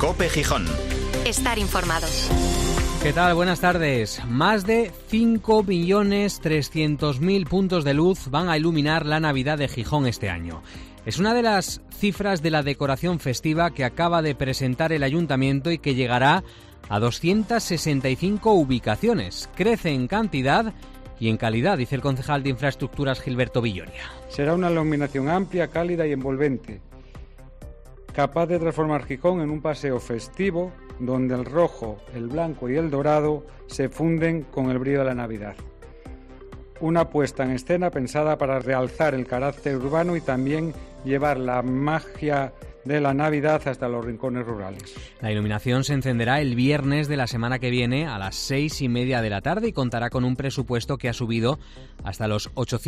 COPE Gijón. Estar informado. ¿Qué tal? Buenas tardes. Más de 5.300.000 puntos de luz van a iluminar la Navidad de Gijón este año. Es una de las cifras de la decoración festiva que acaba de presentar el Ayuntamiento y que llegará a 265 ubicaciones. Crece en cantidad y en calidad, dice el concejal de Infraestructuras Gilberto Villoria. Será una iluminación amplia, cálida y envolvente, capaz de transformar Gijón en un paseo festivo donde el rojo, el blanco y el dorado se funden con el brillo de la Navidad. Una puesta en escena pensada para realzar el carácter urbano y también llevar la magia de la Navidad hasta los rincones rurales. La iluminación se encenderá el viernes de la semana que viene a las 6:30 de la tarde y contará con un presupuesto que ha subido hasta los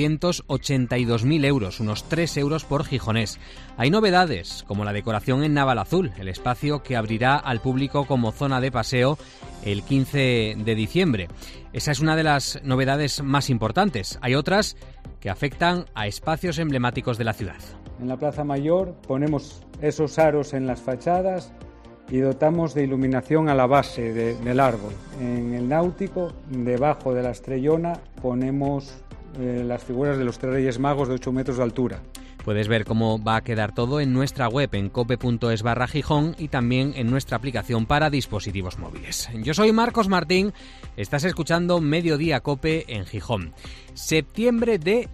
882.000 euros, unos 3 euros por gijonés. Hay novedades, como la decoración en Navalazul, el espacio que abrirá al público como zona de paseo el 15 de diciembre. Esa es una de las novedades más importantes. Hay otras que afectan a espacios emblemáticos de la ciudad. En la Plaza Mayor ponemos esos aros en las fachadas y dotamos de iluminación a la base del árbol. En el Náutico, debajo de la Estrellona, ponemos las figuras de los tres Reyes Magos de 8 metros de altura. Puedes ver cómo va a quedar todo en nuestra web en cope.es/Gijón y también en nuestra aplicación para dispositivos móviles. Yo soy Marcos Martín, estás escuchando Mediodía Cope en Gijón. Septiembre de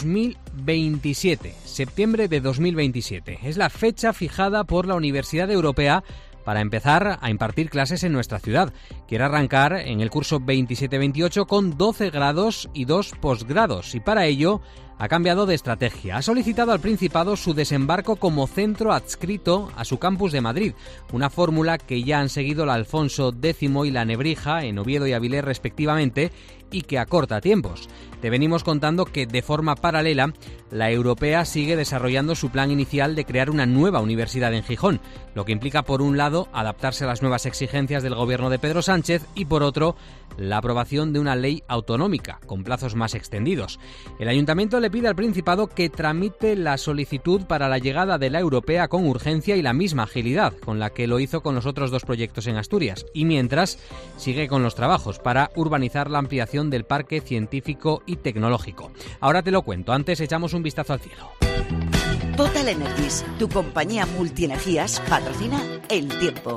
2027. Septiembre de 2027. Es la fecha fijada por la Universidad Europea para empezar a impartir clases en nuestra ciudad. Quiere arrancar en el curso 27-28 con 12 grados y 2 posgrados y para ello ha cambiado de estrategia. Ha solicitado al Principado su desembarco como centro adscrito a su campus de Madrid, una fórmula que ya han seguido la Alfonso X y la Nebrija en Oviedo y Avilés respectivamente y que acorta tiempos. Te venimos contando que de forma paralela la Europea sigue desarrollando su plan inicial de crear una nueva universidad en Gijón, lo que implica por un lado adaptarse a las nuevas exigencias del gobierno de Pedro Sánchez y por otro la aprobación de una ley autonómica con plazos más extendidos. El Ayuntamiento le pide al Principado que tramite la solicitud para la llegada de la Europea con urgencia y la misma agilidad con la que lo hizo con los otros dos proyectos en Asturias y mientras sigue con los trabajos para urbanizar la ampliación del Parque Científico y Tecnológico. Ahora te lo cuento, antes echamos un vistazo al cielo. Total Energies, tu compañía multienergías, patrocina El Tiempo.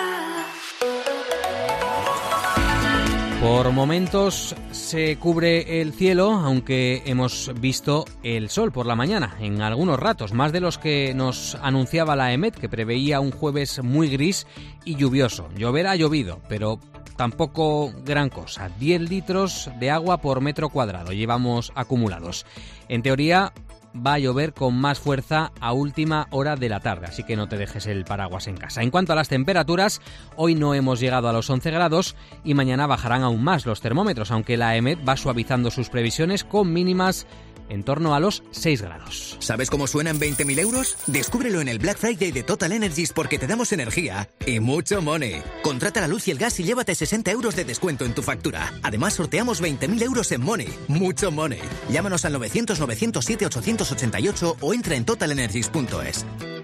Por momentos se cubre el cielo, aunque hemos visto el sol por la mañana, en algunos ratos, más de los que nos anunciaba la EMET, que preveía un jueves muy gris y lluvioso. Llover ha llovido, pero tampoco gran cosa. 10 litros de agua por metro cuadrado llevamos acumulados. En teoría va a llover con más fuerza a última hora de la tarde, así que no te dejes el paraguas en casa. En cuanto a las temperaturas, hoy no hemos llegado a los 11 grados y mañana bajarán aún más los termómetros, aunque la EMET va suavizando sus previsiones con mínimas en torno a los 6 grados. ¿Sabes cómo suenan 20.000 euros? Descúbrelo en el Black Friday de Total Energies porque te damos energía y mucho money. Contrata la luz y el gas y llévate 60 euros de descuento en tu factura. Además, sorteamos 20.000 euros en money. Mucho money. Llámanos al 900-907-888 o entra en totalenergies.es.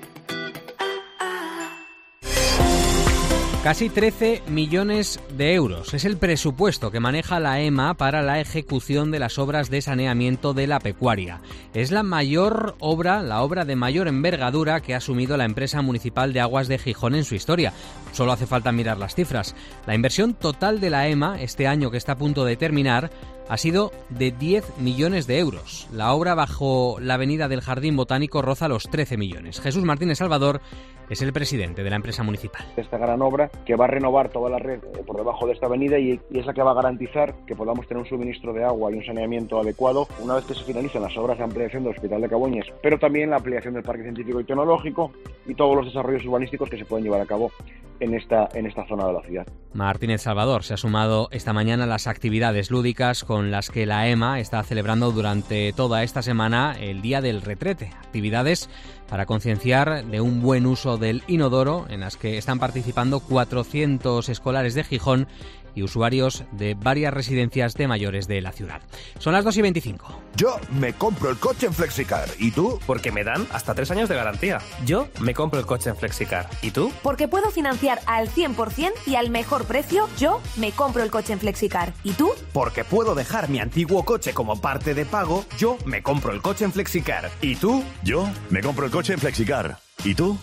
Casi 13 millones de euros. Es el presupuesto que maneja la EMA para la ejecución de las obras de saneamiento de la pecuaria. Es la obra de mayor envergadura que ha asumido la empresa municipal de aguas de Gijón en su historia. Solo hace falta mirar las cifras. La inversión total de la EMA este año que está a punto de terminar ha sido de 10 millones de euros. La obra bajo la avenida del Jardín Botánico roza los 13 millones. Jesús Martínez Salvador es el presidente de la empresa municipal. Esta gran obra que va a renovar toda la red por debajo de esta avenida y es la que va a garantizar que podamos tener un suministro de agua y un saneamiento adecuado una vez que se finalicen las obras de ampliación del Hospital de Caboñes, pero también la ampliación del Parque Científico y Tecnológico y todos los desarrollos urbanísticos que se pueden llevar a cabo en esta zona de la ciudad. Martínez Salvador se ha sumado esta mañana a las actividades lúdicas con las que la EMA está celebrando durante toda esta semana el Día del Retrete. Actividades para concienciar de un buen uso del inodoro en las que están participando 400 escolares de Gijón y usuarios de varias residencias de mayores de la ciudad. Son las 2:25. Yo me compro el coche en Flexicar. ¿Y tú? Porque me dan hasta 3 años de garantía. Yo me compro el coche en Flexicar. ¿Y tú? Porque puedo financiar al 100% y al mejor precio. Yo me compro el coche en Flexicar. ¿Y tú? Porque puedo dejar mi antiguo coche como parte de pago. Yo me compro el coche en Flexicar. ¿Y tú? Yo me compro el coche en Flexicar. ¿Y tú?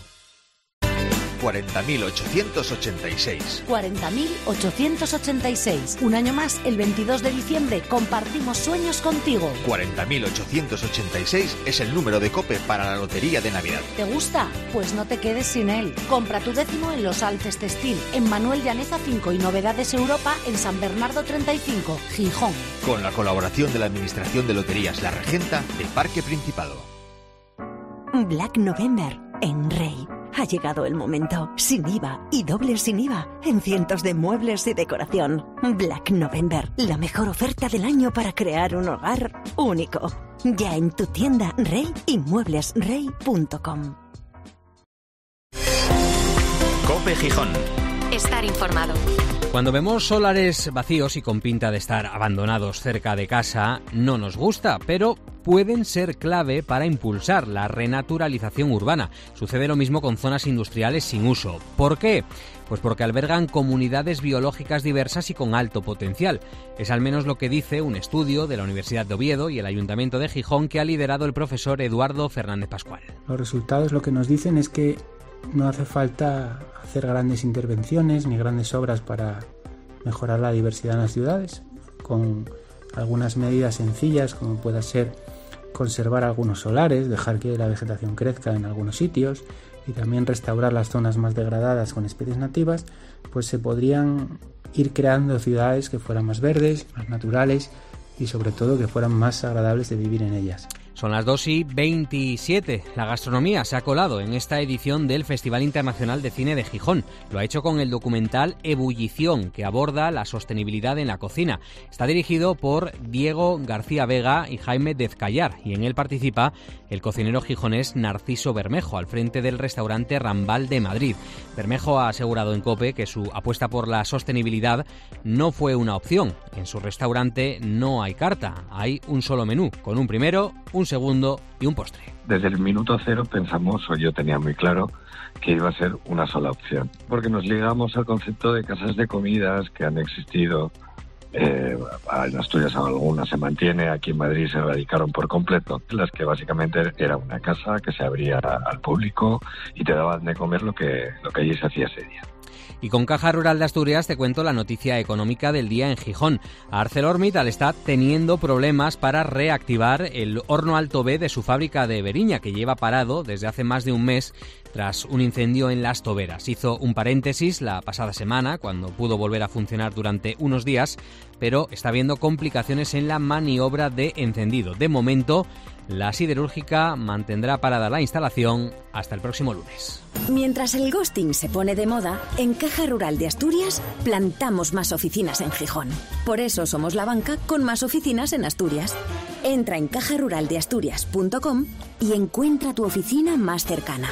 40.886. 40.886. Un año más, el 22 de diciembre, compartimos sueños contigo. 40.886 es el número de COPE para la Lotería de Navidad. ¿Te gusta? Pues no te quedes sin él. Compra tu décimo en Los Alces Textil, en Manuel Llaneza 5 y Novedades Europa, en San Bernardo 35, Gijón. Con la colaboración de la Administración de Loterías La Regenta de Parque Principado. Black November en Rey. Ha llegado el momento. Sin IVA y doble sin IVA en cientos de muebles y decoración. Black November, la mejor oferta del año para crear un hogar único. Ya en tu tienda Rey y mueblesrey.com. COPE Gijón. Estar informado. Cuando vemos solares vacíos y con pinta de estar abandonados cerca de casa, no nos gusta, pero pueden ser clave para impulsar la renaturalización urbana. Sucede lo mismo con zonas industriales sin uso. ¿Por qué? Pues porque albergan comunidades biológicas diversas y con alto potencial. Es al menos lo que dice un estudio de la Universidad de Oviedo y el Ayuntamiento de Gijón que ha liderado el profesor Eduardo Fernández Pascual. Los resultados lo que nos dicen es que no hace falta hacer grandes intervenciones ni grandes obras para mejorar la diversidad en las ciudades, con algunas medidas sencillas como pueda ser conservar algunos solares, dejar que la vegetación crezca en algunos sitios y también restaurar las zonas más degradadas con especies nativas, pues se podrían ir creando ciudades que fueran más verdes, más naturales y sobre todo que fueran más agradables de vivir en ellas. Son las 2:27. La gastronomía se ha colado en esta edición del Festival Internacional de Cine de Gijón. Lo ha hecho con el documental Ebullición, que aborda la sostenibilidad en la cocina. Está dirigido por Diego García Vega y Jaime Dezcayar, y en él participa el cocinero gijonés Narciso Bermejo, al frente del restaurante Rambal de Madrid. Bermejo ha asegurado en COPE que su apuesta por la sostenibilidad no fue una opción. En su restaurante no hay carta, hay un solo menú, con un primero, un segundo y un postre. Desde el minuto cero pensamos, o yo tenía muy claro, que iba a ser una sola opción, porque nos ligamos al concepto de casas de comidas que han existido. En Asturias algunas se mantiene, aquí en Madrid se erradicaron por completo, las que básicamente era una casa que se abría al público y te daban de comer lo que allí se hacía ese día. Y con Caja Rural de Asturias te cuento la noticia económica del día en Gijón. ArcelorMittal está teniendo problemas para reactivar el horno Alto B de su fábrica de Beriña, que lleva parado desde hace más de un mes tras un incendio en Las Toberas. Hizo un paréntesis la pasada semana, cuando pudo volver a funcionar durante unos días, pero está habiendo complicaciones en la maniobra de encendido. De momento, la siderúrgica mantendrá parada la instalación hasta el próximo lunes. Mientras el ghosting se pone de moda, en Caja Rural de Asturias plantamos más oficinas en Gijón. Por eso somos la banca con más oficinas en Asturias. Entra en cajaruraldeasturias.com y encuentra tu oficina más cercana.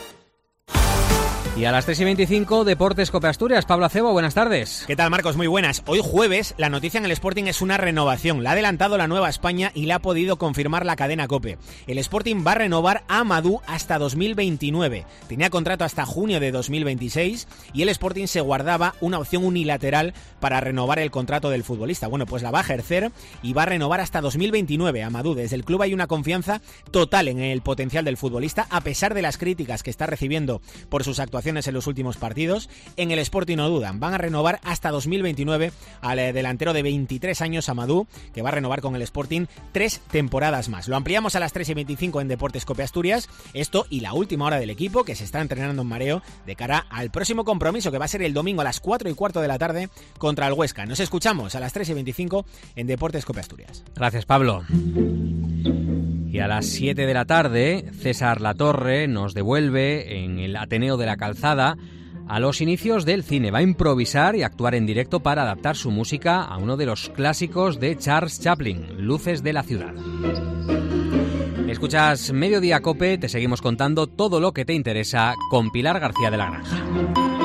Y a las 3:25, Deportes COPE Asturias. Pablo Acebo, buenas tardes. ¿Qué tal, Marcos? Muy buenas. Hoy jueves, la noticia en el Sporting es una renovación. La ha adelantado la Nueva España y la ha podido confirmar la cadena COPE. El Sporting va a renovar a Amadou hasta 2029. Tenía contrato hasta junio de 2026 y el Sporting se guardaba una opción unilateral para renovar el contrato del futbolista. Bueno, pues la va a ejercer y va a renovar hasta 2029. Amadou, desde el club hay una confianza total en el potencial del futbolista, a pesar de las críticas que está recibiendo por sus actuaciones en los últimos partidos. En el Sporting no dudan, van a renovar hasta 2029 al delantero de 23 años Amadou, que va a renovar con el Sporting 3 temporadas más. Lo ampliamos a las 3:25 en Deportes COPE Asturias. Esto y la última hora del equipo, que se está entrenando en mareo de cara al próximo compromiso, que va a ser el domingo a las 4:15 de la tarde contra el Huesca. Nos escuchamos a las 3:25 en Deportes COPE Asturias. Gracias, Pablo. Y a las 7 de la tarde, César Latorre nos devuelve en el Ateneo de la Calzada a los inicios del cine. Va a improvisar y actuar en directo para adaptar su música a uno de los clásicos de Charles Chaplin, Luces de la ciudad. Escuchas Mediodía COPE, te seguimos contando todo lo que te interesa con Pilar García de la Granja.